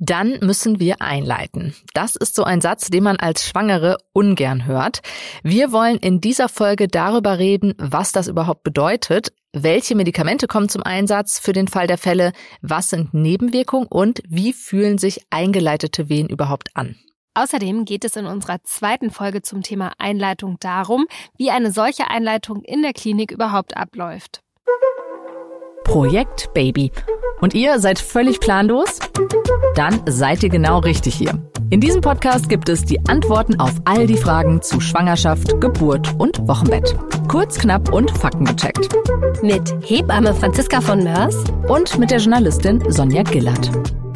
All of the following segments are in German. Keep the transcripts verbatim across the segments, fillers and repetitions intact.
Dann müssen wir einleiten. Das ist so ein Satz, den man als Schwangere ungern hört. Wir wollen in dieser Folge darüber reden, was das überhaupt bedeutet, welche Medikamente kommen zum Einsatz für den Fall der Fälle, was sind Nebenwirkungen und wie fühlen sich eingeleitete Wehen überhaupt an. Außerdem geht es in unserer zweiten Folge zum Thema Einleitung darum, wie eine solche Einleitung in der Klinik überhaupt abläuft. Projekt Baby. Und ihr seid völlig planlos? Dann seid ihr genau richtig hier. In diesem Podcast gibt es die Antworten auf all die Fragen zu Schwangerschaft, Geburt und Wochenbett. Kurz, knapp und faktengecheckt. Mit Hebamme Franziska von Mörs und mit der Journalistin Sonja Gillert.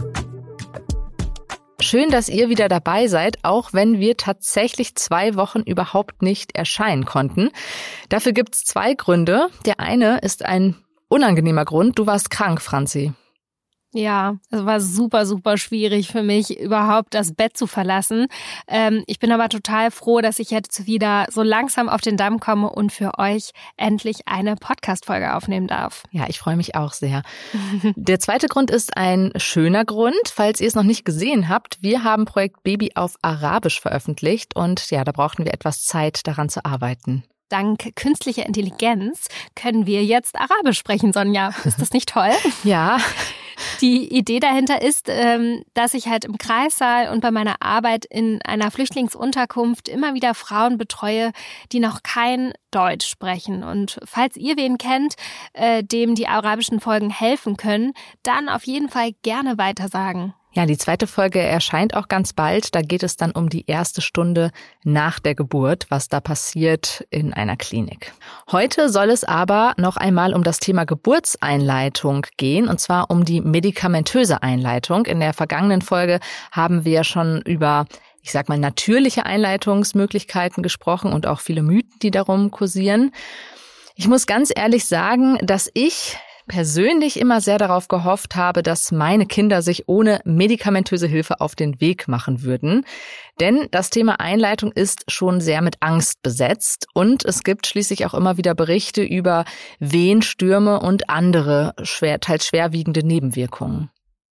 Schön, dass ihr wieder dabei seid, auch wenn wir tatsächlich zwei Wochen überhaupt nicht erscheinen konnten. Dafür gibt es zwei Gründe. Der eine ist ein unangenehmer Grund. Du warst krank, Franzi. Ja, es war super, super schwierig für mich, überhaupt das Bett zu verlassen. Ähm, ich bin aber total froh, dass ich jetzt wieder so langsam auf den Damm komme und für euch endlich eine Podcast-Folge aufnehmen darf. Ja, ich freue mich auch sehr. Der zweite Grund ist ein schöner Grund, falls ihr es noch nicht gesehen habt. Wir haben Projekt Baby auf Arabisch veröffentlicht und ja, da brauchten wir etwas Zeit, daran zu arbeiten. Dank künstlicher Intelligenz können wir jetzt Arabisch sprechen, Sonja. Ist das nicht toll? Ja. Die Idee dahinter ist, dass ich halt im Kreissaal und bei meiner Arbeit in einer Flüchtlingsunterkunft immer wieder Frauen betreue, die noch kein Deutsch sprechen. Und falls ihr wen kennt, dem die arabischen Folgen helfen können, dann auf jeden Fall gerne weitersagen. Ja, die zweite Folge erscheint auch ganz bald. Da geht es dann um die erste Stunde nach der Geburt, was da passiert in einer Klinik. Heute soll es aber noch einmal um das Thema Geburtseinleitung gehen, und zwar um die medikamentöse Einleitung. In der vergangenen Folge haben wir schon über, ich sag mal, natürliche Einleitungsmöglichkeiten gesprochen und auch viele Mythen, die darum kursieren. Ich muss ganz ehrlich sagen, dass ich persönlich immer sehr darauf gehofft habe, dass meine Kinder sich ohne medikamentöse Hilfe auf den Weg machen würden. Denn das Thema Einleitung ist schon sehr mit Angst besetzt und es gibt schließlich auch immer wieder Berichte über Wehenstürme und andere schwer, teils schwerwiegende Nebenwirkungen.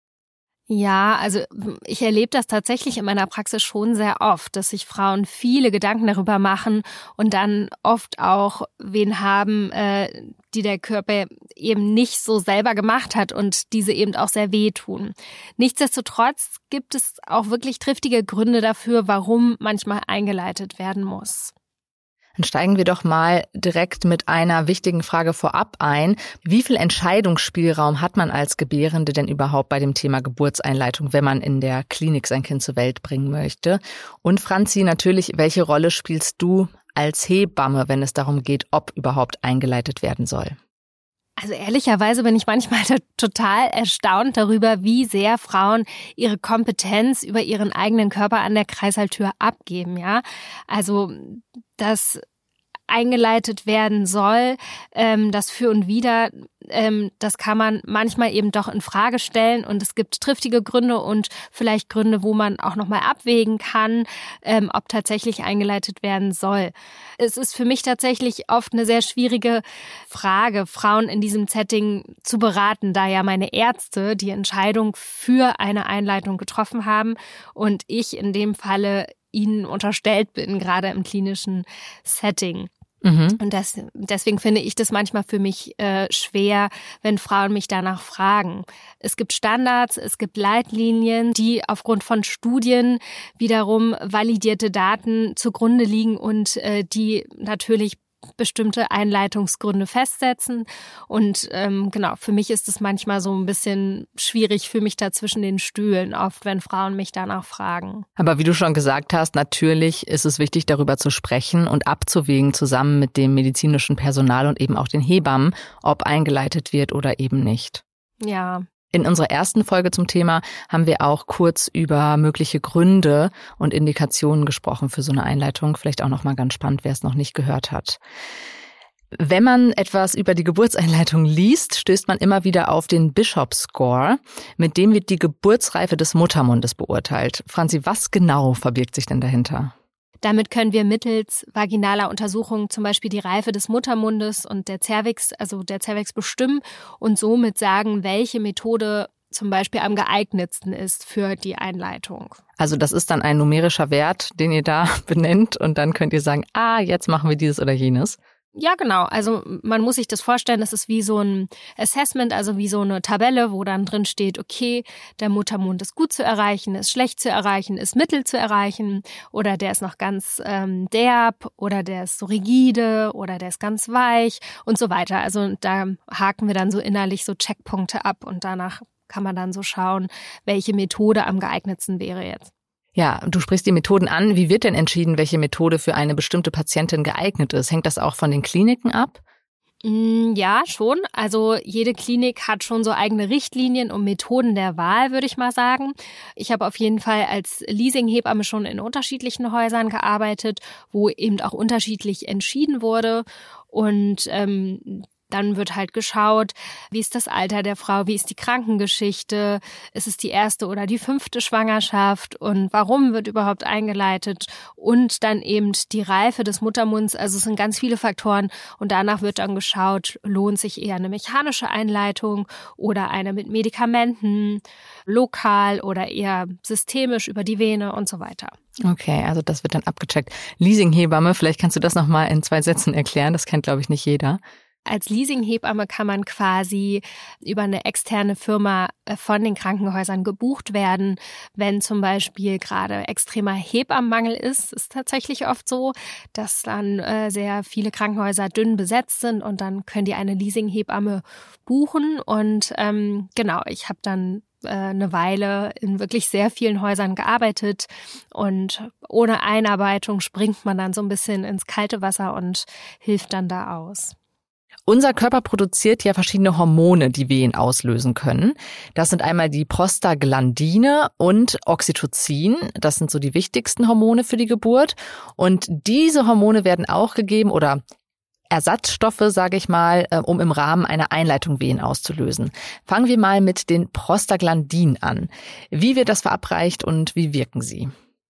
Ja, also ich erlebe das tatsächlich in meiner Praxis schon sehr oft, dass sich Frauen viele Gedanken darüber machen und dann oft auch wen haben, äh, die der Körper eben nicht so selber gemacht hat und diese eben auch sehr wehtun. Nichtsdestotrotz gibt es auch wirklich triftige Gründe dafür, warum manchmal eingeleitet werden muss. Dann steigen wir doch mal direkt mit einer wichtigen Frage vorab ein. Wie viel Entscheidungsspielraum hat man als Gebärende denn überhaupt bei dem Thema Geburtseinleitung, wenn man in der Klinik sein Kind zur Welt bringen möchte? Und Franzi, natürlich, welche Rolle spielst du als Hebamme, wenn es darum geht, ob überhaupt eingeleitet werden soll? Also ehrlicherweise bin ich manchmal total erstaunt darüber, wie sehr Frauen ihre Kompetenz über ihren eigenen Körper an der Kreissaaltür abgeben, ja. Also, dass eingeleitet werden soll, ähm, das Für und Wider, ähm, das kann man manchmal eben doch in Frage stellen und es gibt triftige Gründe und vielleicht Gründe, wo man auch nochmal abwägen kann, ähm, ob tatsächlich eingeleitet werden soll. Es ist für mich tatsächlich oft eine sehr schwierige Frage, Frauen in diesem Setting zu beraten, da ja meine Ärzte die Entscheidung für eine Einleitung getroffen haben und ich in dem Falle ihnen unterstellt bin, gerade im klinischen Setting. Mhm. Und das, deswegen finde ich das manchmal für mich äh, schwer, wenn Frauen mich danach fragen. Es gibt Standards, es gibt Leitlinien, die aufgrund von Studien wiederum validierte Daten zugrunde liegen und äh, die natürlich bestimmte Einleitungsgründe festsetzen. Und ähm, genau, für mich ist es manchmal so ein bisschen schwierig, für mich da zwischen den Stühlen, oft wenn Frauen mich danach fragen. Aber wie du schon gesagt hast, natürlich ist es wichtig, darüber zu sprechen und abzuwägen zusammen mit dem medizinischen Personal und eben auch den Hebammen, ob eingeleitet wird oder eben nicht. Ja. In unserer ersten Folge zum Thema haben wir auch kurz über mögliche Gründe und Indikationen gesprochen für so eine Einleitung. Vielleicht auch noch mal ganz spannend, wer es noch nicht gehört hat. Wenn man etwas über die Geburtseinleitung liest, stößt man immer wieder auf den Bishop-Score. Mit dem wird die Geburtsreife des Muttermundes beurteilt. Franzi, was genau verbirgt sich denn dahinter? Damit können wir mittels vaginaler Untersuchungen zum Beispiel die Reife des Muttermundes und der Cervix, also der Cervix bestimmen und somit sagen, welche Methode zum Beispiel am geeignetsten ist für die Einleitung. Also das ist dann ein numerischer Wert, den ihr da benennt und dann könnt ihr sagen, ah, jetzt machen wir dieses oder jenes. Ja, genau. Also man muss sich das vorstellen, das ist wie so ein Assessment, also wie so eine Tabelle, wo dann drin steht, okay, der Muttermund ist gut zu erreichen, ist schlecht zu erreichen, ist mittel zu erreichen oder der ist noch ganz ähm, derb oder der ist so rigide oder der ist ganz weich und so weiter. Also da haken wir dann so innerlich so Checkpunkte ab und danach kann man dann so schauen, welche Methode am geeignetsten wäre jetzt. Ja, du sprichst die Methoden an. Wie wird denn entschieden, welche Methode für eine bestimmte Patientin geeignet ist? Hängt das auch von den Kliniken ab? Ja, schon. Also jede Klinik hat schon so eigene Richtlinien und Methoden der Wahl, würde ich mal sagen. Ich habe auf jeden Fall als Leasing-Hebamme schon in unterschiedlichen Häusern gearbeitet, wo eben auch unterschiedlich entschieden wurde. Und ähm, dann wird halt geschaut, wie ist das Alter der Frau, wie ist die Krankengeschichte, ist es die erste oder die fünfte Schwangerschaft und warum wird überhaupt eingeleitet und dann eben die Reife des Muttermunds. Also es sind ganz viele Faktoren und danach wird dann geschaut, lohnt sich eher eine mechanische Einleitung oder eine mit Medikamenten, lokal oder eher systemisch über die Vene und so weiter. Okay, also das wird dann abgecheckt. Leasing-Hebamme, vielleicht kannst du das nochmal in zwei Sätzen erklären, das kennt, glaube ich, nicht jeder. Als Leasing-Hebamme kann man quasi über eine externe Firma von den Krankenhäusern gebucht werden, wenn zum Beispiel gerade extremer Hebammenmangel ist. Ist tatsächlich oft so, dass dann äh, sehr viele Krankenhäuser dünn besetzt sind und dann können die eine Leasing-Hebamme buchen. Und ähm, genau, ich habe dann äh, eine Weile in wirklich sehr vielen Häusern gearbeitet und ohne Einarbeitung springt man dann so ein bisschen ins kalte Wasser und hilft dann da aus. Unser Körper produziert ja verschiedene Hormone, die Wehen auslösen können. Das sind einmal die Prostaglandine und Oxytocin. Das sind so die wichtigsten Hormone für die Geburt. Und diese Hormone werden auch gegeben oder Ersatzstoffe, sage ich mal, um im Rahmen einer Einleitung Wehen auszulösen. Fangen wir mal mit den Prostaglandinen an. Wie wird das verabreicht und wie wirken sie?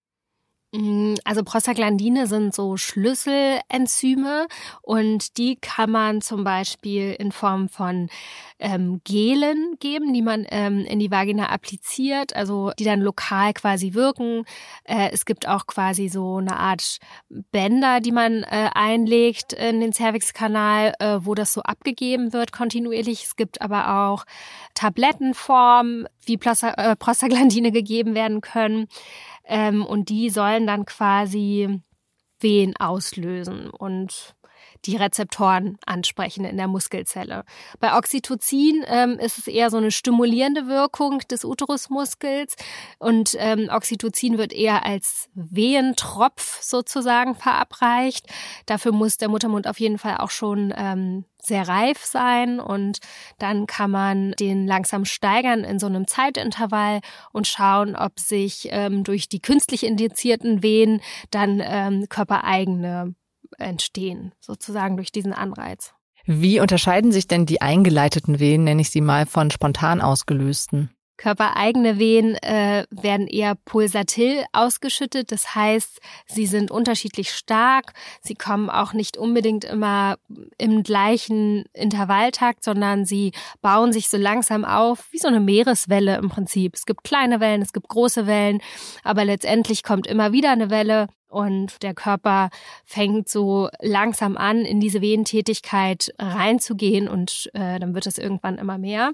Also Prostaglandine sind so Schlüsselenzyme und die kann man zum Beispiel in Form von ähm, Gelen geben, die man ähm, in die Vagina appliziert, also die dann lokal quasi wirken. Äh, es gibt auch quasi so eine Art Bänder, die man äh, einlegt in den Cervixkanal, äh, wo das so abgegeben wird kontinuierlich. Es gibt aber auch Tablettenformen, wie Prosta- äh, Prostaglandine gegeben werden können. Ähm, und die sollen dann quasi Wehen auslösen und die Rezeptoren ansprechen in der Muskelzelle. Bei Oxytocin ähm, ist es eher so eine stimulierende Wirkung des Uterusmuskels und ähm, Oxytocin wird eher als Wehentropf sozusagen verabreicht. Dafür muss der Muttermund auf jeden Fall auch schon ähm, sehr reif sein und dann kann man den langsam steigern in so einem Zeitintervall und schauen, ob sich ähm, durch die künstlich indizierten Wehen dann ähm, körpereigene entstehen, sozusagen durch diesen Anreiz. Wie unterscheiden sich denn die eingeleiteten Wehen, nenne ich sie mal, von spontan ausgelösten? Körpereigene Wehen äh, werden eher pulsatil ausgeschüttet, das heißt, sie sind unterschiedlich stark, sie kommen auch nicht unbedingt immer im gleichen Intervalltakt, sondern sie bauen sich so langsam auf, wie so eine Meereswelle im Prinzip. Es gibt kleine Wellen, es gibt große Wellen, aber letztendlich kommt immer wieder eine Welle und der Körper fängt so langsam an, in diese Wehentätigkeit reinzugehen und äh, dann wird es irgendwann immer mehr.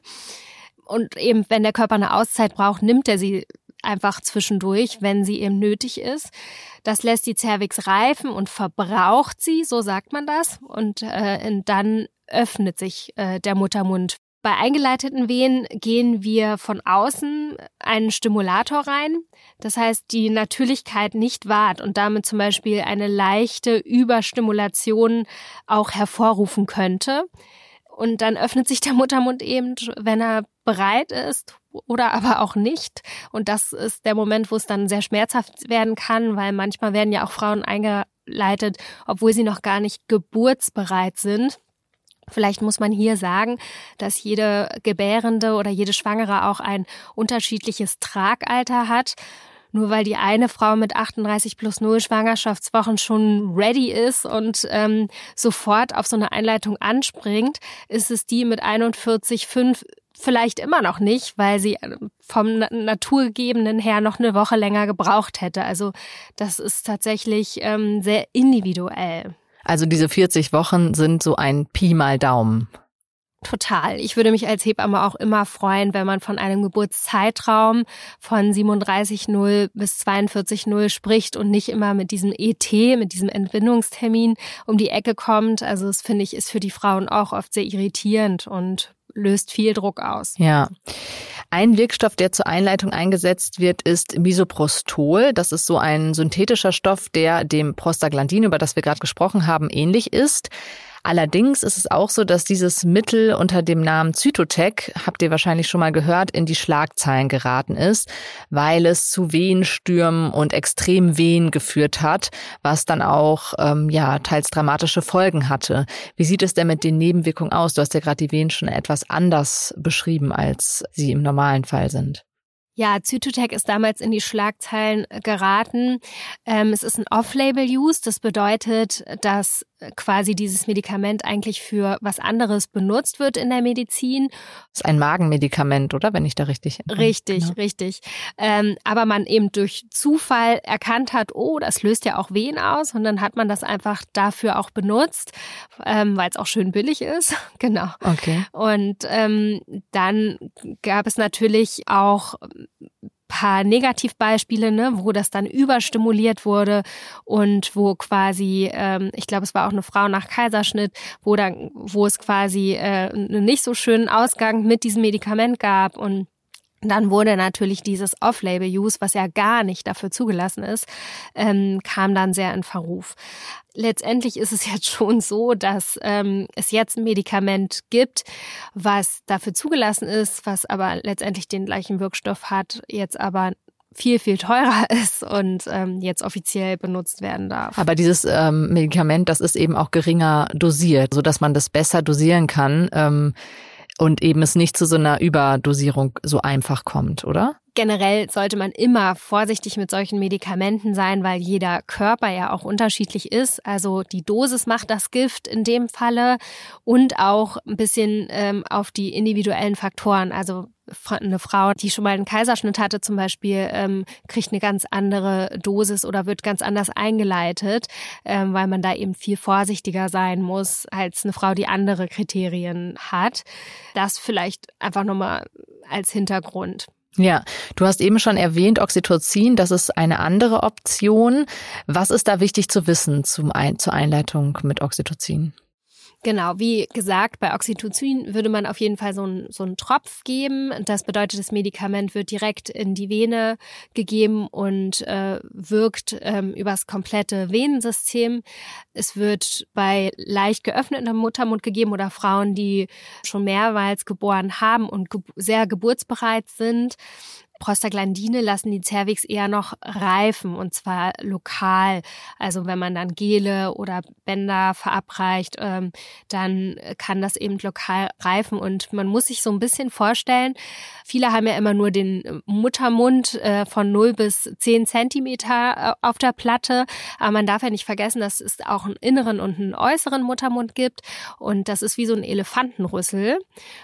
Und eben, wenn der Körper eine Auszeit braucht, nimmt er sie einfach zwischendurch, wenn sie eben nötig ist. Das lässt die Cervix reifen und verbraucht sie, so sagt man das. Und äh, dann öffnet sich äh, der Muttermund. Bei eingeleiteten Wehen gehen wir von außen einen Stimulator rein. Das heißt, die Natürlichkeit nicht wahrt und damit zum Beispiel eine leichte Überstimulation auch hervorrufen könnte. Und dann öffnet sich der Muttermund eben, wenn er bereit ist oder aber auch nicht. Und das ist der Moment, wo es dann sehr schmerzhaft werden kann, weil manchmal werden ja auch Frauen eingeleitet, obwohl sie noch gar nicht geburtsbereit sind. Vielleicht muss man hier sagen, dass jede Gebärende oder jede Schwangere auch ein unterschiedliches Tragalter hat. Nur weil die eine Frau mit achtunddreißig plus null Schwangerschaftswochen schon ready ist und ähm, sofort auf so eine Einleitung anspringt, ist es die mit einundvierzig Komma fünf vielleicht immer noch nicht, weil sie vom Naturgegebenen her noch eine Woche länger gebraucht hätte. Also das ist tatsächlich ähm, sehr individuell. Also diese vierzig Wochen sind so ein Pi mal Daumen. Total. Ich würde mich als Hebamme auch immer freuen, wenn man von einem Geburtszeitraum von siebenunddreißig null bis zweiundvierzig null spricht und nicht immer mit diesem E T, mit diesem Entbindungstermin um die Ecke kommt. Also das finde ich ist für die Frauen auch oft sehr irritierend und löst viel Druck aus. Ja. Ein Wirkstoff, der zur Einleitung eingesetzt wird, ist Misoprostol. Das ist so ein synthetischer Stoff, der dem Prostaglandin, über das wir gerade gesprochen haben, ähnlich ist. Allerdings ist es auch so, dass dieses Mittel unter dem Namen Zytotec, habt ihr wahrscheinlich schon mal gehört, in die Schlagzeilen geraten ist, weil es zu Wehenstürmen und Extremwehen geführt hat, was dann auch ähm, ja teils dramatische Folgen hatte. Wie sieht es denn mit den Nebenwirkungen aus? Du hast ja gerade die Wehen schon etwas anders beschrieben, als sie im normalen Fall sind. Ja, Zytotec ist damals in die Schlagzeilen geraten. Ähm, es ist ein Off-Label-Use. Das bedeutet, dass quasi dieses Medikament eigentlich für was anderes benutzt wird in der Medizin. Das ist ein Magenmedikament, oder? Wenn ich da richtig erinnere. Richtig, genau. richtig. Ähm, aber man eben durch Zufall erkannt hat, oh, das löst ja auch Wehen aus. Und dann hat man das einfach dafür auch benutzt, ähm, weil es auch schön billig ist. Genau. Okay. Und ähm, dann gab es natürlich auch paar Negativbeispiele, ne, wo das dann überstimuliert wurde und wo quasi, ähm, ich glaube, es war auch eine Frau nach Kaiserschnitt, wo dann, wo es quasi äh, einen nicht so schönen Ausgang mit diesem Medikament gab und dann wurde natürlich dieses Off-Label-Use, was ja gar nicht dafür zugelassen ist, ähm, kam dann sehr in Verruf. Letztendlich ist es jetzt schon so, dass ähm, es jetzt ein Medikament gibt, was dafür zugelassen ist, was aber letztendlich den gleichen Wirkstoff hat, jetzt aber viel, viel teurer ist und ähm, jetzt offiziell benutzt werden darf. Aber dieses ähm, Medikament, das ist eben auch geringer dosiert, sodass man das besser dosieren kann. Ähm Und eben es nicht zu so einer Überdosierung so einfach kommt, oder? Generell sollte man immer vorsichtig mit solchen Medikamenten sein, weil jeder Körper ja auch unterschiedlich ist. Also die Dosis macht das Gift in dem Falle und auch ein bisschen ähm, auf die individuellen Faktoren. Also eine Frau, die schon mal einen Kaiserschnitt hatte zum Beispiel, ähm, kriegt eine ganz andere Dosis oder wird ganz anders eingeleitet, ähm, weil man da eben viel vorsichtiger sein muss als eine Frau, die andere Kriterien hat. Das vielleicht einfach nochmal als Hintergrund. Ja, du hast eben schon erwähnt, Oxytocin, das ist eine andere Option. Was ist da wichtig zu wissen zum Ein- zur Einleitung mit Oxytocin? Genau, wie gesagt, bei Oxytocin würde man auf jeden Fall so einen, so einen Tropf geben. Das bedeutet, das Medikament wird direkt in die Vene gegeben und äh, wirkt ähm, übers komplette Venensystem. Es wird bei leicht geöffnetem Muttermund gegeben oder Frauen, die schon mehrmals geboren haben und ge- sehr geburtsbereit sind. Prostaglandine lassen die Cervix eher noch reifen und zwar lokal. Also wenn man dann Gele oder Bänder verabreicht, ähm, dann kann das eben lokal reifen und man muss sich so ein bisschen vorstellen, viele haben ja immer nur den Muttermund äh, von null bis zehn Zentimeter äh, auf der Platte, aber man darf ja nicht vergessen, dass es auch einen inneren und einen äußeren Muttermund gibt und das ist wie so ein Elefantenrüssel.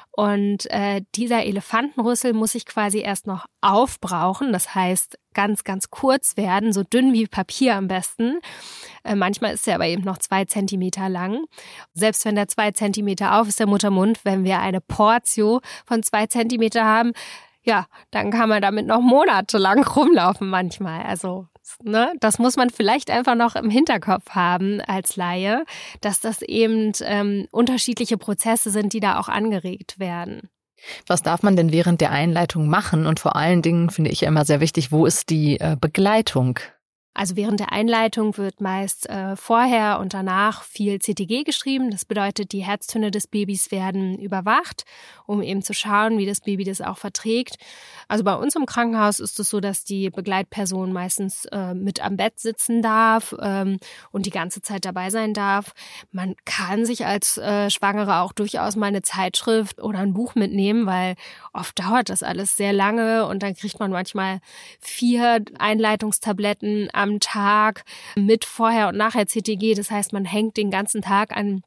Und äh, dieser Elefantenrüssel muss sich quasi erst noch aufbrauchen, das heißt ganz, ganz kurz werden, so dünn wie Papier am besten. Äh, manchmal ist er aber eben noch zwei Zentimeter lang. Selbst wenn der zwei Zentimeter auf ist, der Muttermund, wenn wir eine Portio von zwei Zentimeter haben, ja, dann kann man damit noch monatelang rumlaufen manchmal. Also Ne, das muss man vielleicht einfach noch im Hinterkopf haben als Laie, dass das eben ähm, unterschiedliche Prozesse sind, die da auch angeregt werden. Was darf man denn während der Einleitung machen? Und vor allen Dingen finde ich ja immer sehr wichtig, wo ist die äh, Begleitung? Also während der Einleitung wird meist äh, vorher und danach viel C T G geschrieben. Das bedeutet, die Herztöne des Babys werden überwacht, um eben zu schauen, wie das Baby das auch verträgt. Also bei uns im Krankenhaus ist es so, dass die Begleitperson meistens äh, mit am Bett sitzen darf ähm, und die ganze Zeit dabei sein darf. Man kann sich als äh, Schwangere auch durchaus mal eine Zeitschrift oder ein Buch mitnehmen, weil oft dauert das alles sehr lange und dann kriegt man manchmal vier Einleitungstabletten am Tag mit vorher und nachher C T G. Das heißt, man hängt den ganzen Tag an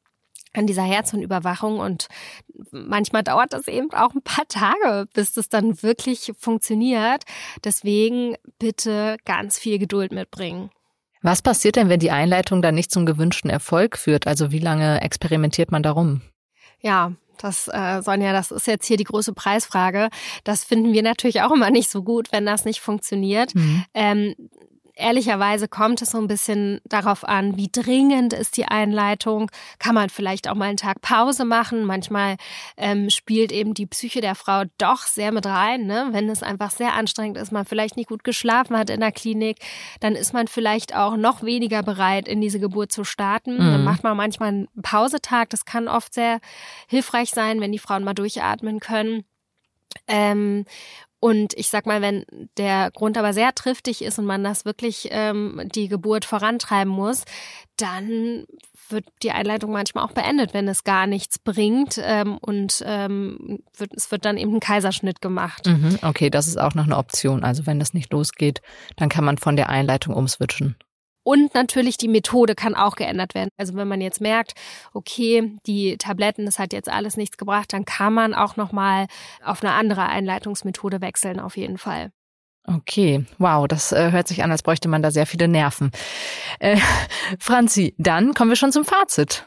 an dieser Herzhundüberwachung und manchmal dauert das eben auch ein paar Tage, bis das dann wirklich funktioniert. Deswegen bitte ganz viel Geduld mitbringen. Was passiert denn, wenn die Einleitung dann nicht zum gewünschten Erfolg führt? Also wie lange experimentiert man darum? Ja, das, äh, Sonja, das ist jetzt hier die große Preisfrage. Das finden wir natürlich auch immer nicht so gut, wenn das nicht funktioniert. Mhm. Ähm, Ehrlicherweise kommt es so ein bisschen darauf an, wie dringend ist die Einleitung. Kann man vielleicht auch mal einen Tag Pause machen. Manchmal ähm, spielt eben die Psyche der Frau doch sehr mit rein, ne? Wenn es einfach sehr anstrengend ist, man vielleicht nicht gut geschlafen hat in der Klinik, dann ist man vielleicht auch noch weniger bereit, in diese Geburt zu starten. Mhm. Dann macht man manchmal einen Pausetag. Das kann oft sehr hilfreich sein, wenn die Frauen mal durchatmen können. Ähm, Und ich sag mal, wenn der Grund aber sehr triftig ist und man das wirklich ähm, die Geburt vorantreiben muss, dann wird die Einleitung manchmal auch beendet, wenn es gar nichts bringt ähm, und ähm, wird, es wird dann eben ein Kaiserschnitt gemacht. Mhm, okay, das ist auch noch eine Option. Also wenn das nicht losgeht, dann kann man von der Einleitung umswitchen. Und natürlich die Methode kann auch geändert werden. Also wenn man jetzt merkt, okay, die Tabletten, das hat jetzt alles nichts gebracht, dann kann man auch nochmal auf eine andere Einleitungsmethode wechseln, auf jeden Fall. Okay, wow, das äh, hört sich an, als bräuchte man da sehr viele Nerven. Äh, Franzi, dann kommen wir schon zum Fazit.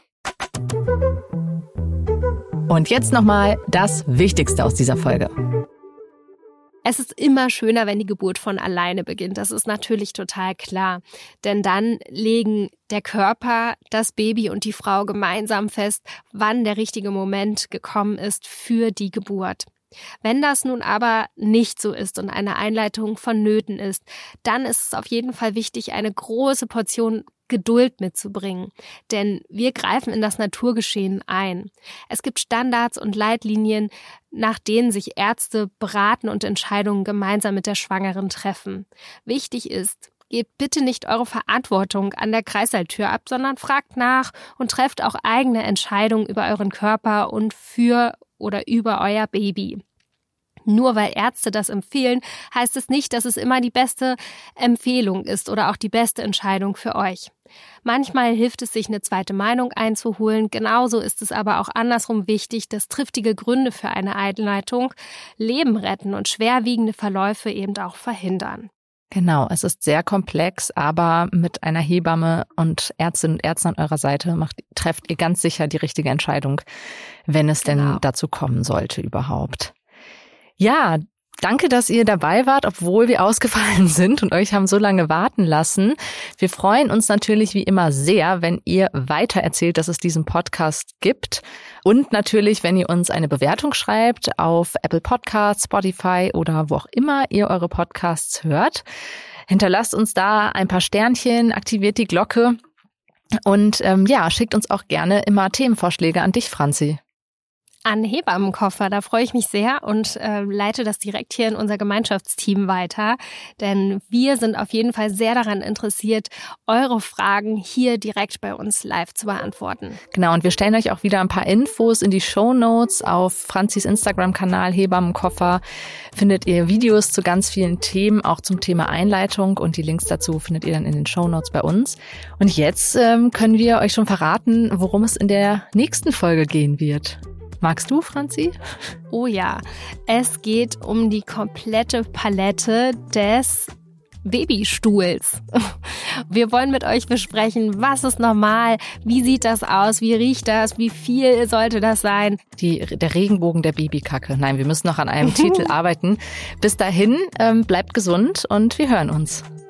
Und jetzt nochmal das Wichtigste aus dieser Folge. Es ist immer schöner, wenn die Geburt von alleine beginnt. Das ist natürlich total klar. Denn dann legen der Körper, das Baby und die Frau gemeinsam fest, wann der richtige Moment gekommen ist für die Geburt. Wenn das nun aber nicht so ist und eine Einleitung vonnöten ist, dann ist es auf jeden Fall wichtig, eine große Portion Geduld mitzubringen, denn wir greifen in das Naturgeschehen ein. Es gibt Standards und Leitlinien, nach denen sich Ärzte beraten und Entscheidungen gemeinsam mit der Schwangeren treffen. Wichtig ist, gebt bitte nicht eure Verantwortung an der Kreissaaltür ab, sondern fragt nach und trefft auch eigene Entscheidungen über euren Körper und für oder über euer Baby. Nur weil Ärzte das empfehlen, heißt es nicht, dass es immer die beste Empfehlung ist oder auch die beste Entscheidung für euch. Manchmal hilft es, sich eine zweite Meinung einzuholen. Genauso ist es aber auch andersrum wichtig, dass triftige Gründe für eine Einleitung Leben retten und schwerwiegende Verläufe eben auch verhindern. Genau, es ist sehr komplex, aber mit einer Hebamme und Ärztinnen und Ärzten an eurer Seite macht, trefft ihr ganz sicher die richtige Entscheidung, wenn es denn genau dazu kommen sollte überhaupt. Ja, danke, dass ihr dabei wart, obwohl wir ausgefallen sind und euch haben so lange warten lassen. Wir freuen uns natürlich wie immer sehr, wenn ihr weiter erzählt, dass es diesen Podcast gibt. Und natürlich, wenn ihr uns eine Bewertung schreibt auf Apple Podcasts, Spotify oder wo auch immer ihr eure Podcasts hört. Hinterlasst uns da ein paar Sternchen, aktiviert die Glocke und ähm, ja, schickt uns auch gerne immer Themenvorschläge an dich, Franzi. An Hebammenkoffer, da freue ich mich sehr und äh, leite das direkt hier in unser Gemeinschaftsteam weiter, denn wir sind auf jeden Fall sehr daran interessiert, eure Fragen hier direkt bei uns live zu beantworten. Genau, und wir stellen euch auch wieder ein paar Infos in die Shownotes. Auf Franzis Instagram-Kanal Hebammenkoffer findet ihr Videos zu ganz vielen Themen, auch zum Thema Einleitung, und die Links dazu findet ihr dann in den Shownotes bei uns. Und jetzt ähm, können wir euch schon verraten, worum es in der nächsten Folge gehen wird. Magst du, Franzi? Oh ja, es geht um die komplette Palette des Babystuhls. Wir wollen mit euch besprechen, was ist normal, wie sieht das aus, wie riecht das, wie viel sollte das sein? Die, der Regenbogen der Babykacke. Nein, wir müssen noch an einem Titel arbeiten. Bis dahin, ähm, bleibt gesund und wir hören uns.